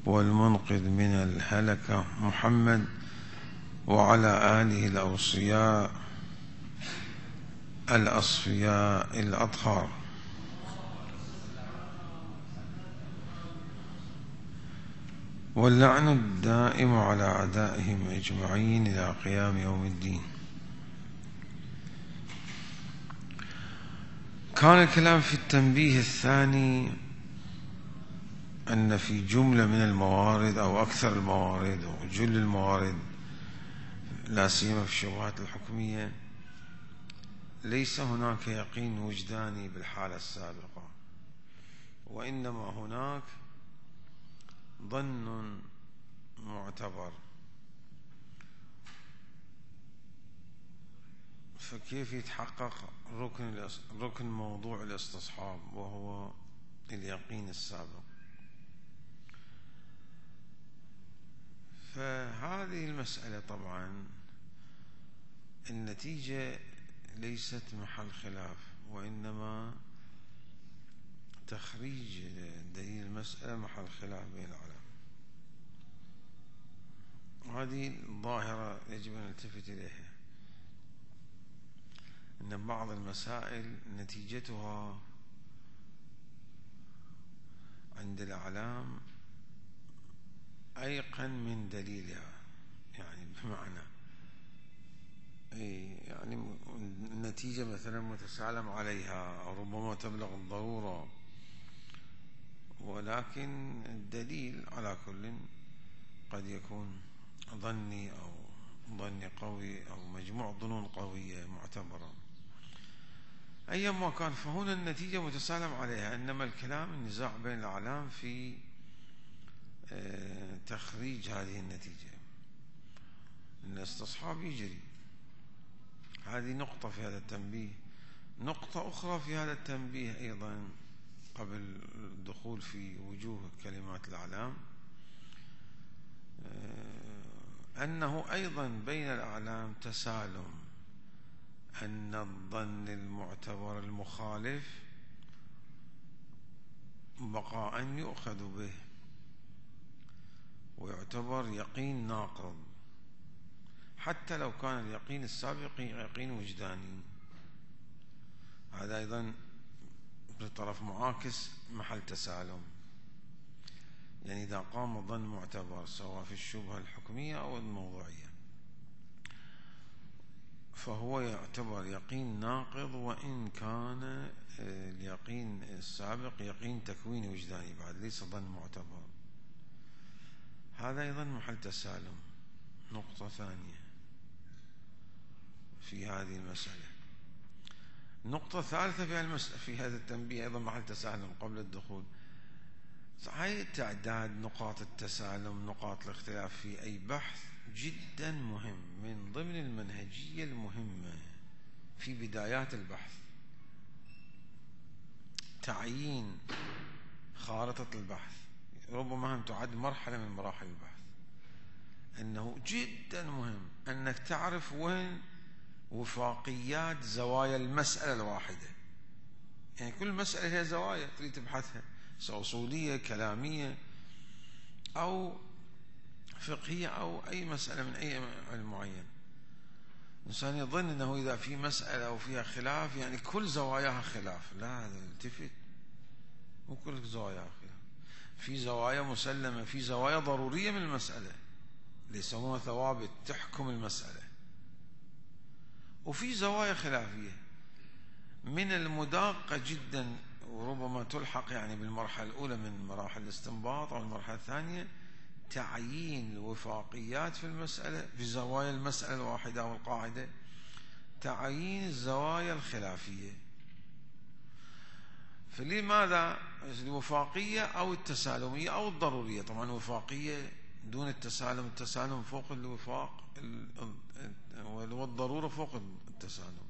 والمنقذ من الهلكة محمد وعلى آله الأوصياء الأصفياء الأطهار. واللعن الدائم على أعدائهم أجمعين إلى قيام يوم الدين. كان الكلام في التنبيه الثاني أن في جملة من الموارد أو أكثر الموارد وجل الموارد لا سيما في الشبهات الحكمية ليس هناك يقين وجداني بالحالة السابقة، وإنما هناك ظن معتبر. فكيف يتحقق ركن موضوع الاستصحاب وهو اليقين السابق؟ فهذه المسألة طبعا النتيجة ليست محل خلاف، وإنما تخريج دليل المسألة محل خلاف بين العلماء. وهذه الظاهرة يجب أن نلتفت إليها، أن بعض المسائل نتيجتها عند الأعلام أيقن من دليلها، يعني بمعنى يعني النتيجة مثلا متسالم عليها أو ربما تبلغ الضرورة، ولكن الدليل على كل قد يكون ظني أو ظني قوي أو مجموع ظنون قوية معتبرة. أيما كان فهنا النتيجة متسالم عليها، إنما الكلام النزاع بين الأعلام في تخريج هذه النتيجة. الاستصحاب يجري، هذه نقطة في هذا التنبيه. نقطة أخرى في هذا التنبيه أيضا قبل الدخول في وجوه كلمات الأعلام، أنه أيضا بين الأعلام تسالم أن الظن المعتبر المخالف بقاء يؤخذ به ويعتبر يقين ناقض، حتى لو كان اليقين السابق يقين وجداني. هذا أيضا بطرف معاكس محل تسالم، يعني إذا قام ظن معتبر سواء في الشبهة الحكمية أو الموضوعية فهو يعتبر يقين ناقض، وإن كان اليقين السابق يقين تكويني وجداني بعد ليس ظن معتبر. هذا أيضا محل تسالم. نقطة ثانية في هذه المسألة. نقطة ثالثة في هذا التنبيه أيضا محل تسالم قبل الدخول. هاي تعداد نقاط التسالم، نقاط الاختلاف في أي بحث جدا مهم، من ضمن المنهجية المهمة في بدايات البحث. تعيين خارطة البحث ربما هم تعد مرحلة من مراحل البحث، أنه جدا مهم أنك تعرف وين وفاقيات زوايا المسألة الواحدة. يعني كل مسألة هي زوايا تريد تبحثها، سواء أصولية كلامية أو فقهية أو أي مسألة من أي علم معين. الإنسان يظن أنه إذا في مسألة وفيها خلاف يعني كل زواياها خلاف. لا، هذا التفت، مو كل زواياها خلاف. في زوايا مسلمة، في زوايا ضرورية من المسألة اللي يسموها ثوابت تحكم المسألة، وفي زوايا خلافية من المدققة جدا وربما تلحق يعني بالمرحلة الأولى من مراحل الاستنباط أو المرحلة الثانية، تعيين الوفاقيات في المسألة في زوايا المسألة الواحدة أو القاعدة، تعيين الزوايا الخلافية. فلماذا الوفاقية أو التسالمية أو الضرورية؟ طبعا الوفاقية دون التسالم، التسالم فوق الوفاق والضرورة فوق التسالم.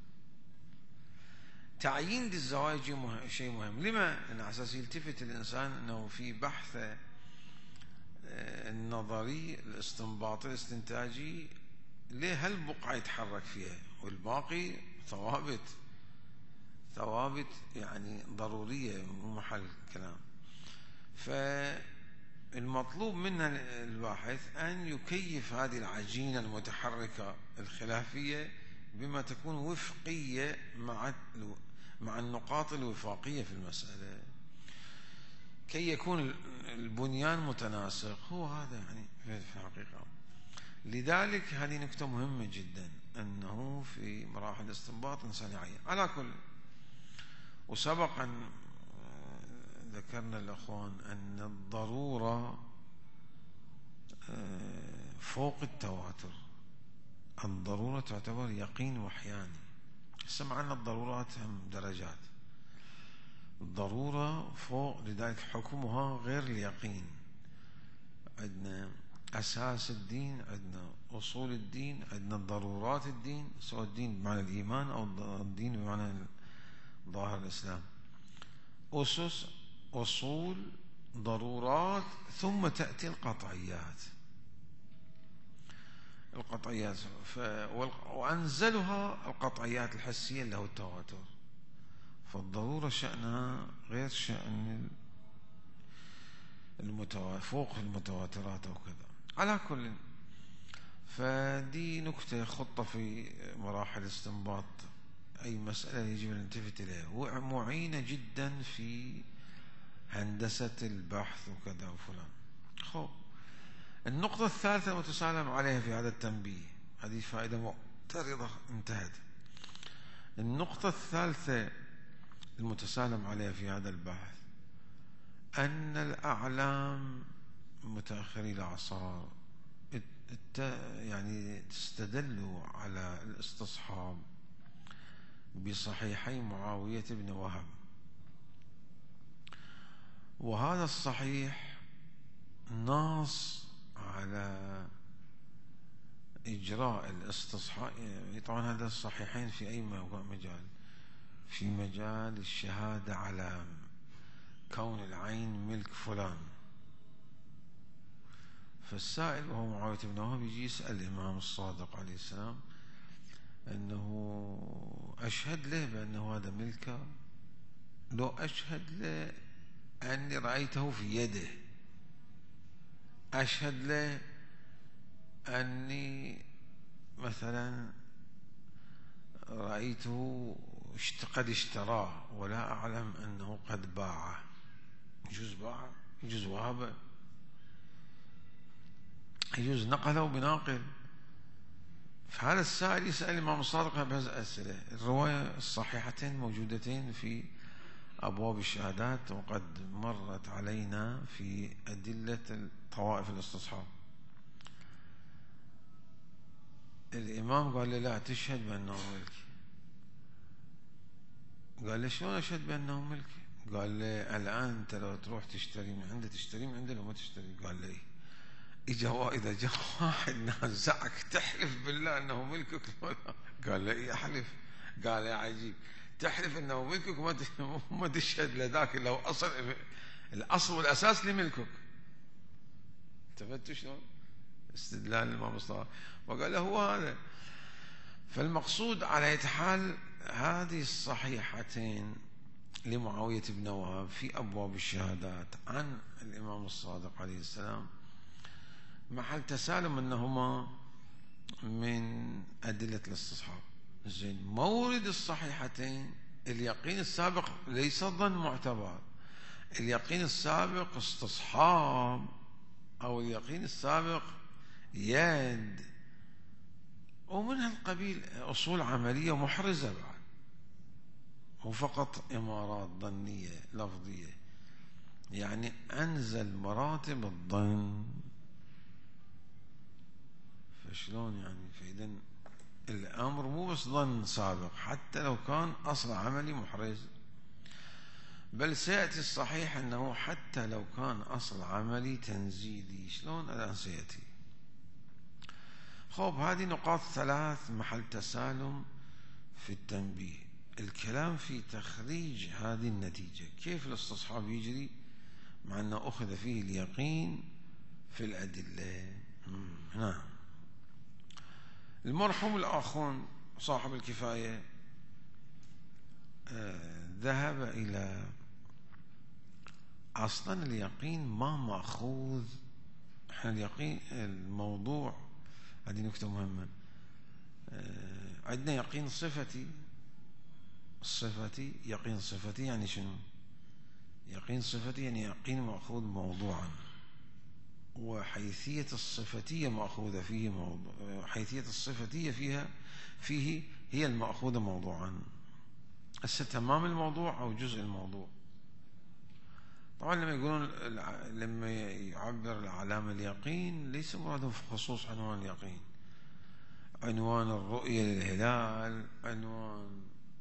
تعيين دي الزوايا شيء مهم. لما؟ لأن على أساس يلتفت الإنسان أنه في بحث النظري الاستنباطي الاستنتاجي ليه هالبقعة يتحرك فيها والباقي ثوابت يعني ضرورية مو محل كلام. المطلوب منا الباحث أن يكيف هذه العجينة المتحركة الخلافية بما تكون وفقية مع النقاط الوفاقية في المسألة، كي يكون البنيان متناسق. هو هذا يعني في الحقيقة. لذلك هذه نكتة مهمة جدا، أنه في مراحل الاستنباط إنسان يعين على كل. وسبق أن ذكرنا الأخوان أن الضرورة فوق التواتر. الضرورة تعتبر يقين وحياني. سمعنا الضرورات هم درجات. الضرورة فوق، لذلك حكمها غير اليقين. عندنا أساس الدين، عندنا أصول الدين، عندنا ضرورات الدين، سواء الدين بمعنى الإيمان أو الدين بمعنى ظاهر الإسلام. أسس، أصول، ضرورات، ثم تأتي القطعيات. القطعيات وأنزلها القطعيات الحسية اللي هو التواتر. فالضرورة شأنها غير شأن فوق المتواترات أو كذا. على كل، فدي نكتة خطة في مراحل استنباط أي مسألة يجب أن نلتفت إليها، ومعينة جدا في هندسة البحث وكذا وفلان. خب، النقطة الثالثة المتسالم عليها في هذا التنبيه، هذه فائدة معترضة انتهت. النقطة الثالثة المتسالم عليها في هذا البحث أن الأعلام متأخري الأعصار يعني تستدلوا على الاستصحاب بصحيحي معاوية بن وهب، وهذا الصحيح ناص على إجراء الاستصحاب. طبعا هذا الصحيحين في أي مجال؟ في مجال الشهادة على كون العين ملك فلان. فالسائل وهو معاوية بن وهب يجي يسأل الإمام الصادق عليه السلام أنه أشهد له بأنه هذا ملكه، لو أشهد له أني رأيته في يده، أشهد له أني مثلا رأيته قد اشتراه ولا أعلم أنه قد باعه. يجوز باعه، يجوز وهبه، يجوز نقله بناقل. فهذا السائل يسأل الإمام الصادق بهذه الأسئلة. الرواية الصحيحتين موجودتين في أبواب الشهادات، وقد مرت علينا في أدلة طوائف الاستصحاب. الإمام قال لي لا تشهد بأنه ملكي. قال لي شلون أشهد بأنه ملكي؟ قال لي الآن أنت لو تروح تشتري من عنده، تشتري من عنده لو ما تشتري؟ قال لي إذا جاء واحد نازعك تحلف بالله أنه ملكك ولا؟ قال لي أحلف. قال يا عجيب، تحلف أنه ملكك وما تشهد لذاك لو الأصل والأساس لملكك. انتبهتوا شلون؟ استدلال الإمام الصادق. وقال له هو هذا. فالمقصود على أي حال هذه الصحيحتين لمعاوية بن وهب في أبواب الشهادات عن الإمام الصادق عليه السلام محل تسالم أنهما من أدلة الاستصحاب. زين، مورد الصحيحتين اليقين السابق ليس ظن معتبر، اليقين السابق استصحاب، أو اليقين السابق يد، ومن هالقبيل أصول عملية محرزة بعد، مو فقط إمارات ظنية لفظية. يعني أنزل مراتب الظن. فشلون يعني؟ فإذا الأمر مو بس ظن سابق، حتى لو كان أصل عملي محرز. بل سيأتي الصحيح أنه حتى لو كان أصل عملي تنزيلي. شلون؟ الآن سيأتي. خب، هذه نقاط ثلاث محل تسالم في التنبيه. الكلام في تخريج هذه النتيجة، كيف الاستصحاب يجري مع أنه أخذ فيه اليقين في الأدلة. نعم. المرحوم الآخون صاحب الكفاية ذهب إلى أصلا اليقين ما مأخوذ. احنا اليقين الموضوع، هذه نكتة مهمة. عندنا يقين صفتي. يقين صفتي يعني شنو؟ يقين صفتي يعني يقين مأخوذ موضوعا، وحيثية الصفتية مأخوذة فيه موضوع، حيثية الصفتية فيه هي المأخوذة موضوعا. هسه تمام الموضوع أو جزء الموضوع. طبعا لما يعبر العلامة اليقين ليس مرادهم في خصوص عنوان اليقين، عنوان الرؤية للهلال، عنوان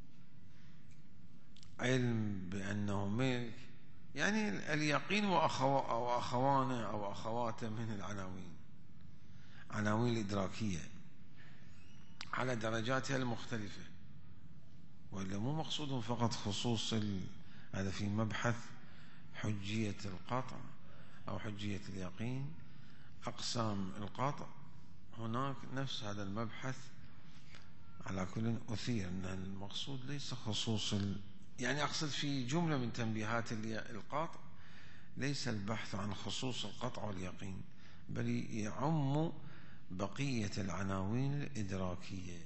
علم بأنه ملك، يعني اليقين وأخوانه أو أخواته من العناوين، عناوين الإدراكية على درجاتها المختلفة، وإلا مو مقصودهم فقط خصوص هذا في مبحث حجية القطع أو حجية اليقين، أقسام القطع هناك نفس هذا المبحث. على كل أثير أن المقصود ليس خصوص يعني أقصد في جملة من تنبيهات القطع ليس البحث عن خصوص القطع واليقين، بل يعم بقية العناوين الإدراكية.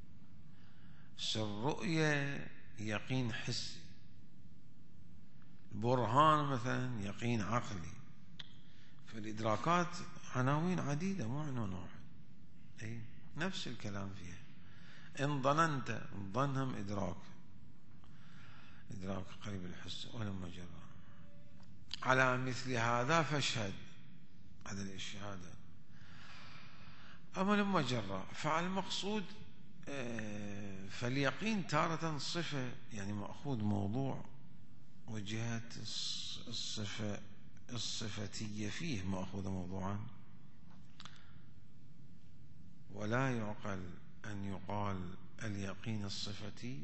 الرؤية يقين حسي، برهان مثلا يقين عقلي، فالإدراكات عناوين عديدة مو عنوان واحد. أي نفس الكلام فيها. إن ظننت، الظنهم إدراك قريب الحس، ولما جرى على مثل هذا فاشهد، هذا الشهادة. أما لما جرى فالمقصود فاليقين تارة صفة يعني مأخوذ موضوع، وجهات الصفتية فيه مأخوذ موضوعا، ولا يعقل أن يقال اليقين الصفتي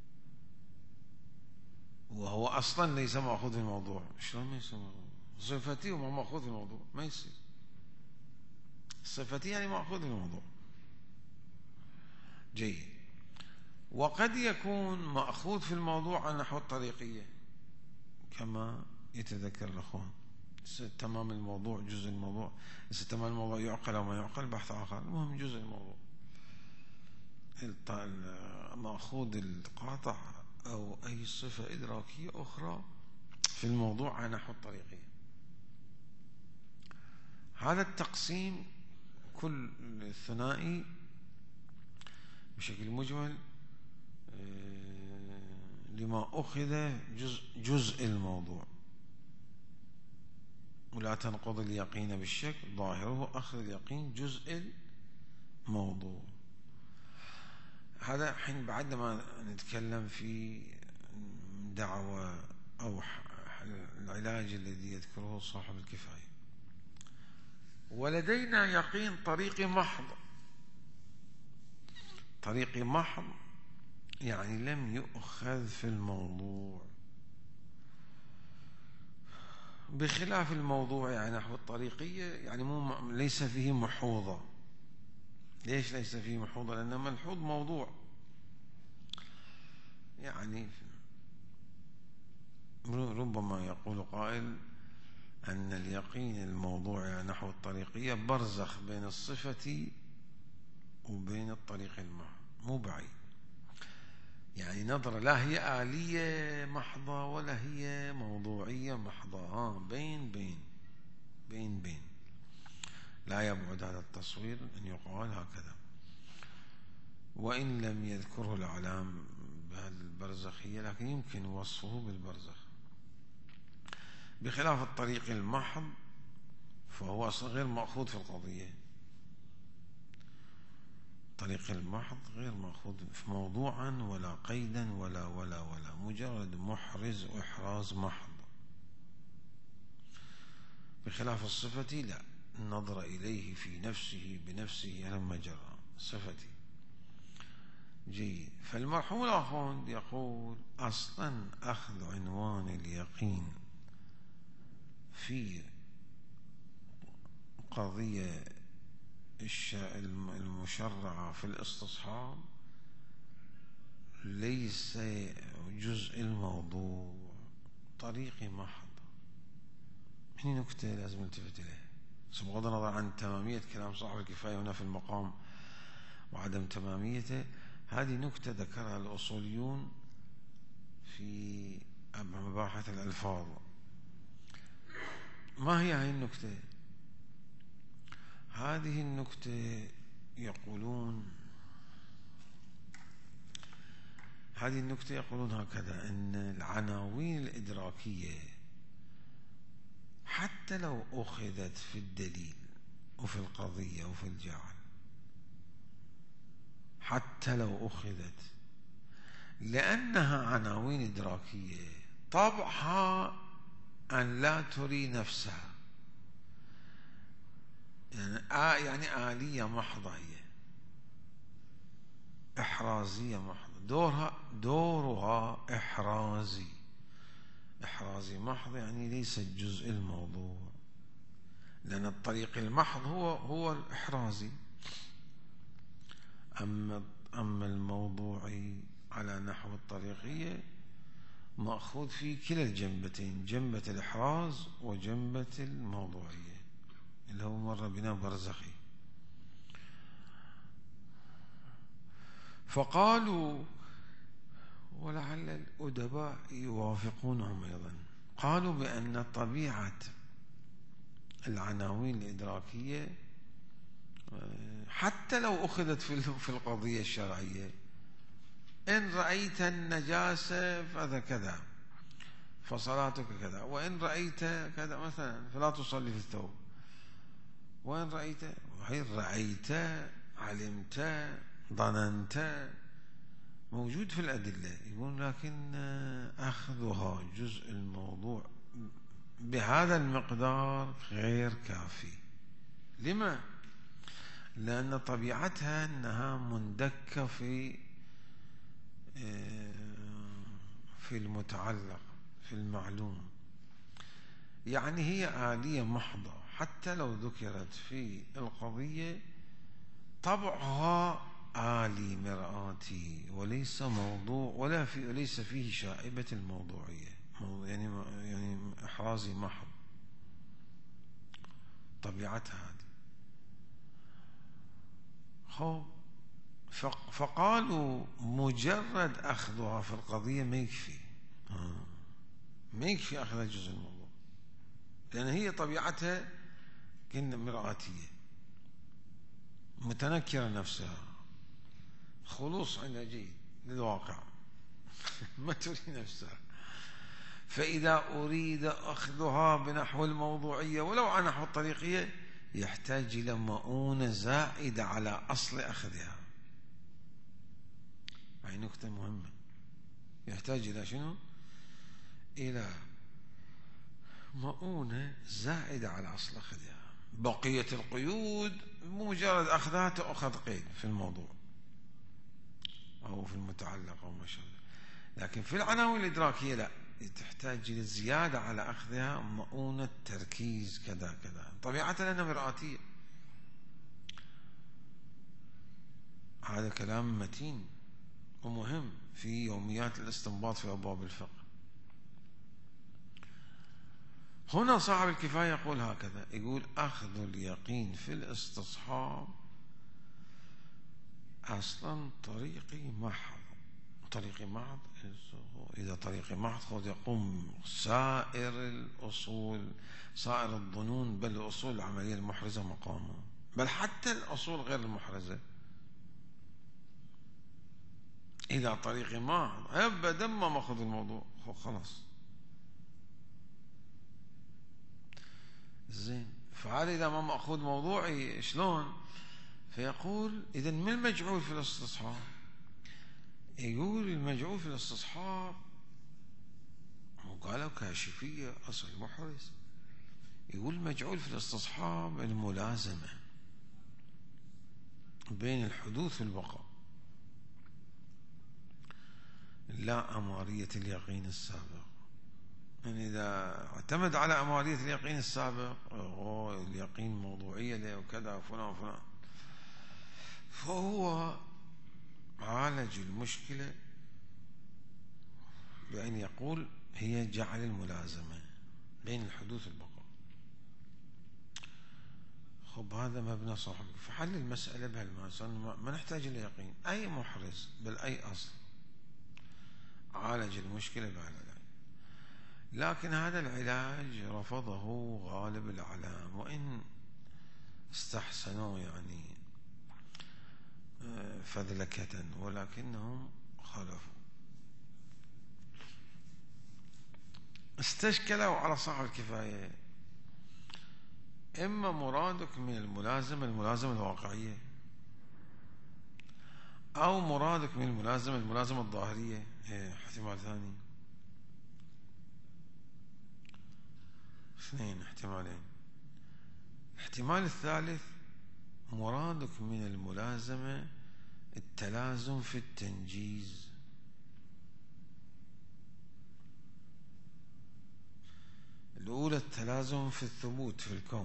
وهو أصلا ليس مأخوذ الموضوع. شلون ما يصير صفتي وما مأخوذ الموضوع؟ ما يصير. الصفتي يعني مأخوذ الموضوع. جيد. وقد يكون مأخوذ في الموضوع على نحو الطريقية كما يتذكر الأخوان. تمام الموضوع جزء الموضوع، تمام الموضوع يعقل أو ما يعقل بحث آخر، المهم جزء الموضوع. مأخوذ القاطع أو أي صفة إدراكية أخرى في الموضوع على نحو الطريقية. هذا التقسيم كل الثنائي بشكل مجمل لما أخذ جزء الموضوع، ولا تنقض اليقين بالشك، ظاهره أخذ اليقين جزء الموضوع. هذا حين بعد ما نتكلم في دعوة أو العلاج الذي يذكره صاحب الكفاية. ولدينا يقين طريقي محض. طريقي محض يعني لم يؤخذ في الموضوع، بخلاف الموضوع يعني نحو الطريقية يعني ليس فيه محوظة. ليش ليس فيه محوظة؟ لأن ملحوظ موضوع، يعني ربما يقول قائل أن اليقين الموضوعي نحو الطريقية برزخ بين الصفة وبين الطريق المحض، مو بعيد. يعني نظرة لا هي آلية محضة ولا هي موضوعية محضة، بين لا يبعد هذا التصوير أن يقال هكذا، وإن لم يذكره الإعلام بهالبرزخية لكن يمكن وصفه بالبرزخ. بخلاف الطريق المحض فهو أصلا غير مأخوذ في القضية. الطريق المحض غير مأخوذ في موضوعا ولا قيدا ولا مجرد محرز وإحراز محض. بخلاف الصفة لا، النظر إليه في نفسه بنفسه لما جرى صفتي. جيد. فالمرحوم الآخر يقول أصلا أخذ عنوان اليقين في قضية المشرعة في الاستصحاب ليس جزء الموضوع، طريقي محض. هني نكتة لازم نلتفت إليها، بغض النظر عن تمامية كلام صاحب الكفاية هنا في المقام وعدم تماميته. هذه نكتة ذكرها الأصوليون في مباحث الألفاظ. ما هي هذه النكتة؟ هذه النكتة يقولون هكذا: أن العناوين الإدراكية حتى لو أخذت في الدليل وفي القضية وفي الجعل، حتى لو أخذت، لأنها عناوين إدراكية طبعها أن لا تري نفسها، يعني آلية محضة، هي إحرازية محضة، دورها إحرازي محض، يعني ليس جزء الموضوع، لأن الطريق المحض هو الإحرازي. أما الموضوعي على نحو الطريقية مأخوذ في كلا الجنبتين، جنبة الإحراز وجنبة الموضوعية، اللي هو مر بنا برزخي. فقالوا، ولعل الأدباء يوافقونهم أيضا، قالوا بأن طبيعة العناوين الإدراكية حتى لو أخذت في القضية الشرعية، إن رأيت النجاسة فذا كذا فصلاتك كذا، وإن رأيت كذا مثلا فلا تصلي في الثوب، وإن رأيت علمت ظننت، موجود في الأدلة. يقول لكن أخذها جزء الموضوع بهذا المقدار غير كافي. لما؟ لأن طبيعتها أنها مندكة في المتعلق، في المعلوم، يعني هي آلية محضة، حتى لو ذكرت في القضية طبعها آلي مرآتي، وليس موضوع وليس فيه شائبة الموضوعية، يعني إحرازي محض، طبيعتها هذه. خب، فقالوا مجرد أخذها في القضية ما يكفي أخذ جزء الموضوع، لأن هي طبيعتها كأن مرآتية، متنكرة نفسها، خلوص عندها جيد للواقع ما تري نفسها. فإذا أريد أخذها بنحو الموضوعية ولو على نحو الطريقية، يحتاج إلى مؤونة زائدة على أصل أخذها. هاي نكتة مهمة، يحتاج إلى شنو؟ إلى مؤونة زائدة على أصل أخذها. بقية القيود مجرد أخذها تأخذ قيد في الموضوع أو في المتعلق أو ما شابه، لكن في العناوين الإدراكية لا، تحتاج إلى زيادة على أخذها مؤونة تركيز كذا كذا، طبيعتها لأنها مرآتية. هذا كلام متين ومهم في يوميات الاستنباط في أبواب الفقه. هنا صاحب الكفاية يقول هكذا، يقول أخذ اليقين في الاستصحاب أصلا طريقي محض. إذا طريقي محض خذ يقوم سائر الأصول، سائر الظنون، بل الأصول العملية المحرزة مقامه، بل حتى الأصول غير المحرزة. إذا طريقي محض أبدا ما مأخذ الموضوع، خلاص زين. فعلى إذا ما مأخذ موضوعي شلون؟ فيقول إذن ما المجعول في الاستصحاب؟ يقول المجعول في الاستصحاب، وقالوا كاشفية أصل محرز، يقول المجعول في الاستصحاب الملازمة بين الحدوث والبقاء، لا أمارية اليقين السابق. يعني إذا اعتمد على أمارية اليقين السابق، اليقين موضوعية له وكذا فلان فلان، فهو عالج المشكلة بأن يقول هي جعل الملازمة بين الحدوث والبقاء. خب هذا مبنى صاحب فحل المسألة بهالماس، ما نحتاج إلى يقين. أي محرز بل أي أصل عالج المشكلة بهالعلاج، لكن هذا العلاج رفضه غالب الأعلام، وإن استحسنوا يعني فذلكة، ولكنهم خالفوا. استشكلوا على صاحب الكفاية. إما مرادك من الملازمة الواقعية، أو مرادك من الملازمة الظاهرية، احتمال ثاني، اثنين احتمالين. الاحتمال الثالث مرادك من الملازمة التلازم في التنجيز. الأولى التلازم في الثبوت في الكون،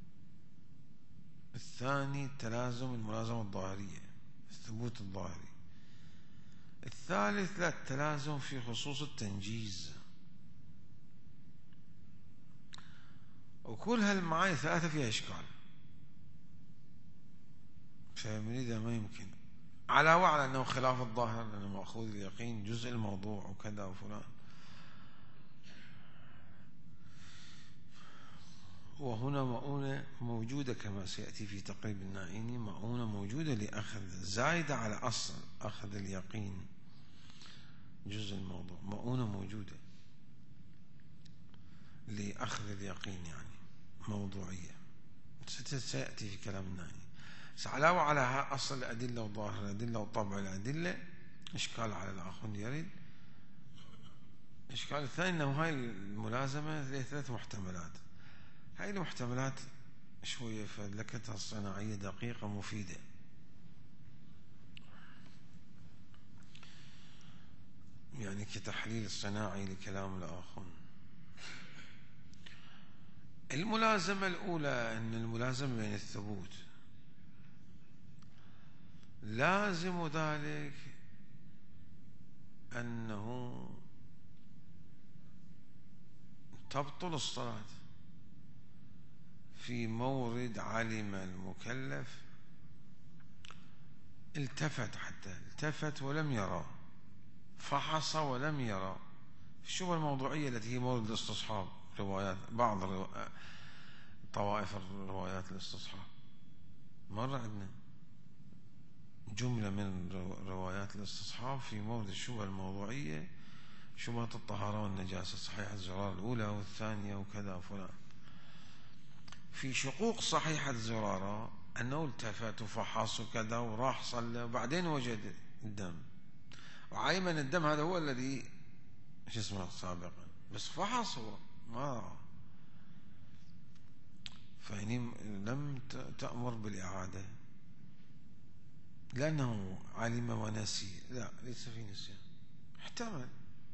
الثاني التلازم الملازمة الظاهرية الثبوت الظاهري، الثالث لا التلازم في خصوص التنجيز. وكل هالمعاني ثلاثة فيها إشكال، فمريدة ما يمكن، علاوة على أنه خلاف الظاهر لأنه مأخوذ اليقين جزء الموضوع وكذا وفلان. وهنا مؤونة موجودة كما سيأتي في تقريب النائيني، مؤونة موجودة لأخذ زايدة على أصل أخذ اليقين جزء الموضوع، مؤونة موجودة لأخذ اليقين يعني موضوعية سيأتي في كلام النائيني. علاوة على أصل الأدلة وظاهر الأدلة وطبع الأدلة إشكال على الآخر يرد. الإشكال الثاني أنه هاي الملازمة لها ثلاث محتملات. هاي المحتملات شوية فلكتها الصناعية دقيقة مفيدة. يعني كتحليل الصناعي لكلام الآخر. الملازمة الأولى أن الملازمة بين الثبوت لازم ذلك أنه تبطل الصلاة في مورد علم المكلف التفت ولم يرى، فحص ولم يرى. الشبهة الموضوعية التي هي مورد الاستصحاب، روايات بعض طوائف الروايات الاستصحاب، مر عندنا جملة من روايات الاستصحاب في مورد الشبهة الموضوعية، شبهة الطهارة والنجاسة، صحيحة زرارة الأولى والثانية وكذا فلان. في شقوق صحيحة زرارة أنه التفت وفحص وكذا وراح صلى وبعدين وجد الدم، وعلم أن الدم هذا هو الذي شو اسمه سابقا، بس فحص هو ما رأى، فهني لم تأمر بالإعادة لأنه علم ونسي. لا، ليس في نسيان، احتمل.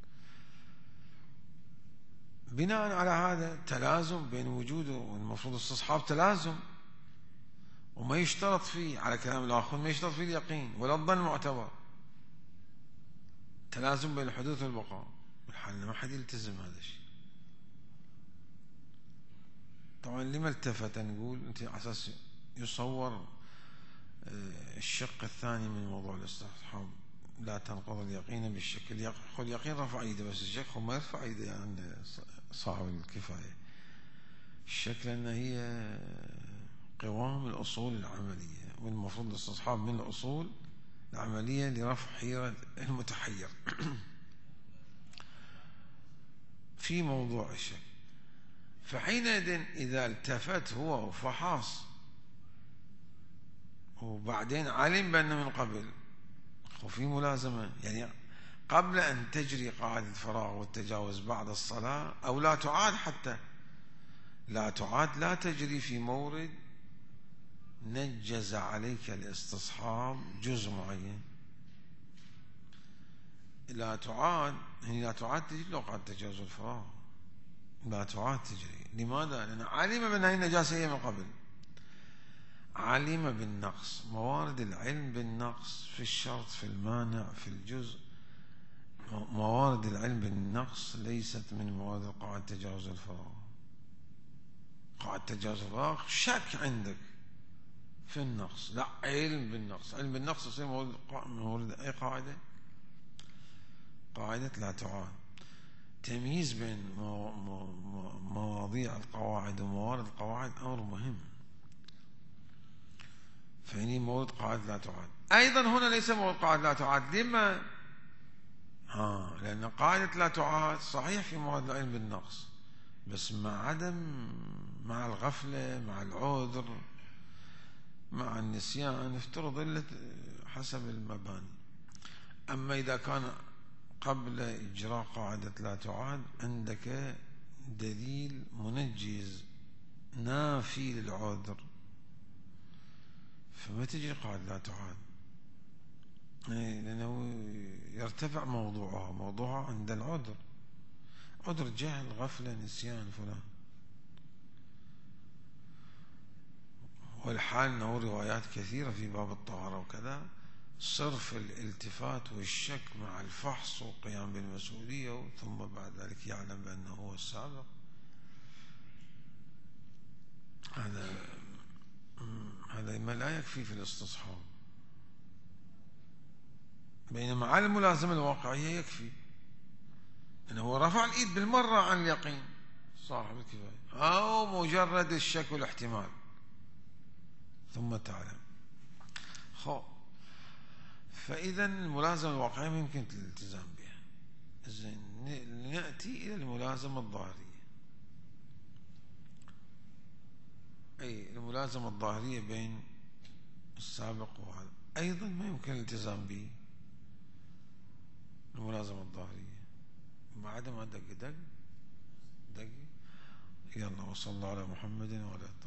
بناء على هذا تلازم بين وجوده والمفروض استصحاب تلازم، وما يشترط فيه على كلام الآخر ما يشترط فيه اليقين ولا الظن معتبر، تلازم بين الحدوث والبقاء. بالحال ما حد يلتزم هذا الشيء. طبعا لما التفت نقول انت على اساس يصور الشق الثاني من موضوع الاستصحاب، لا تنقض اليقين بالشك. اليقين رفع ايده، بس الشك هو ما يرفع ايده يعني صاحب الكفاية. الشك لأن هي قوام الأصول العملية، والمفروض الاستصحاب من الأصول العملية لرفع حيرة المتحير في موضوع الشك. فحينئذ إذا التفت هو وفحص وبعدين علم بأنه من قبل، وفي ملازمة يعني قبل أن تجري قاعدة الفراغ والتجاوز بعد الصلاة، أو لا تعاد، حتى لا تجري في مورد نجز عليك الاستصحاب جزء معين، لا تعاد تجري لو قاعدة تجاوز الفراغ، لا تعاد تجري. لماذا؟ لأن علم بأن هذه النجاسة هي من قبل، علم بالنقص. موارد العلم بالنقص في الشرط في المانع في الجزء، موارد العلم بالنقص ليست من موارد قاعدة تجاوز الفراغ. قاعدة تجاوز الفراغ شك عندك في النقص، لا علم بالنقص. علم بالنقص يصير مورد أي قاعدة؟ قاعدة لا تعاد. تمييز بين مواضيع القواعد وموارد القواعد أمر مهم. فهني مورد قاعدة لا تعاد. أيضا هنا ليس مورد قاعدة لا تعاد. لما؟ لأن قاعدة لا تعاد صحيح في مواد العلم بالنقص، بس مع الغفلة، مع العذر، مع النسيان، افترض حسب المباني. أما إذا كان قبل إجراء قاعدة لا تعاد عندك دليل منجز نافي للعذر، فما تجي قاعدة لا تعاد، لأنه يرتفع موضوعها عند العذر، عذر جهل، غفلة، نسيان، فلان. والحال أنه روايات كثيرة في باب الطهارة وكذا، صرف الالتفات والشك مع الفحص والقيام بالمسؤولية، ثم بعد ذلك يعلم بأنه هو السابق. هذا ما لا يكفي في الاستصحاب، بينما على الملازمة الواقعية يكفي أنه هو رفع الإيد بالمرة عن اليقين صاحب الكفاية، أو مجرد الشك والاحتمال ثم تعلم. فإذا الملازمة الواقعية ما يمكن الالتزام بها. زين، نأتي إلى الملازمة الظاهرية. أي الملازمة الظاهرية بين السابق وهذا أيضا ما يمكن الالتزام به. الملازمة الظاهرية بعد ما دق. يلا، وصلى الله على محمد وعلى